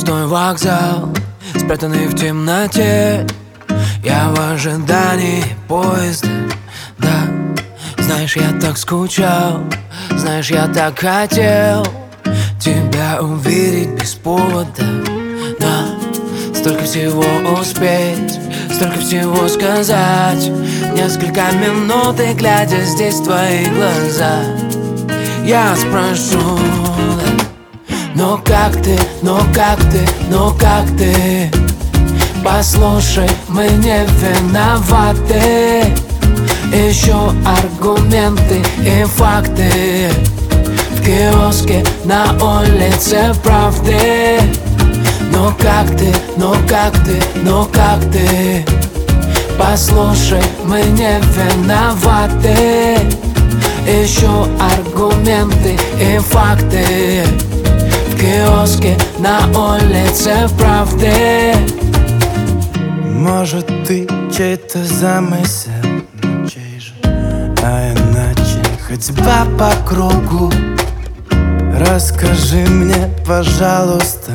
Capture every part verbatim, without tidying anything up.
Ночной вокзал, спрятанный в темноте. Я в ожидании поезда, да. Знаешь, я так скучал, знаешь, я так хотел тебя увидеть без повода, да. Столько всего успеть, столько всего сказать. Несколько минут и глядя здесь в твои глаза, я спрошу: ну как ты, ну как ты, ну как ты? Послушай, мы не виноваты. Ищу аргументы и факты в киоске на улице правды. Ну как ты, ну как ты, ну как ты? Послушай, мы не виноваты. Ищу аргументы и факты в киоске на улице правды. Может, ты чей-то замысел, чей же, а иначе ходьба по кругу. Расскажи мне, пожалуйста,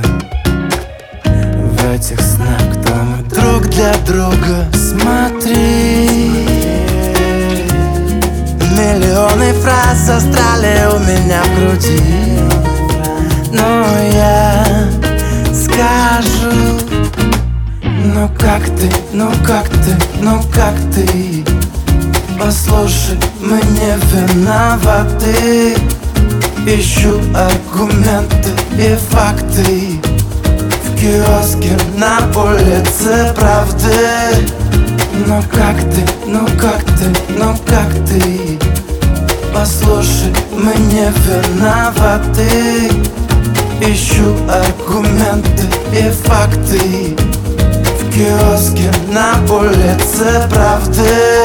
в этих снах кто мы друг для друга. Смотри, миллионы фраз застряли у меня в груди, но я скажу: ну как ты, ну как ты, ну как ты? Послушай, мы не виноваты. Ищу аргументы и факты в киоске на улице правды. Ну как ты, ну как ты, ну как ты? Послушай, мы не виноваты. Ищу аргументы и факты в киоске на улице правды.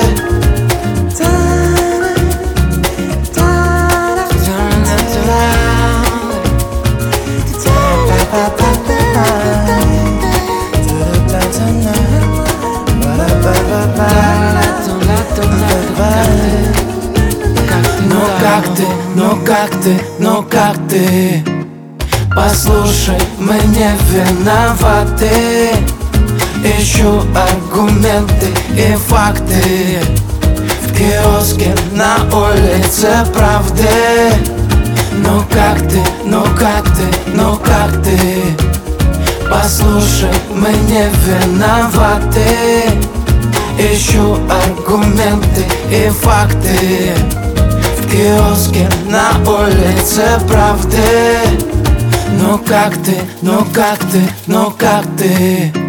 Ну как ты, ну как ты, ну как ты? Послушай, мы не виноваты. Ищу аргументы и факты в киоске на улице правды. Ну как ты, ну как ты, ну как ты? Послушай, мы не виноваты. Ищу аргументы и факты в киоске на улице правды. Ну как ты, ну как ты, ну как ты?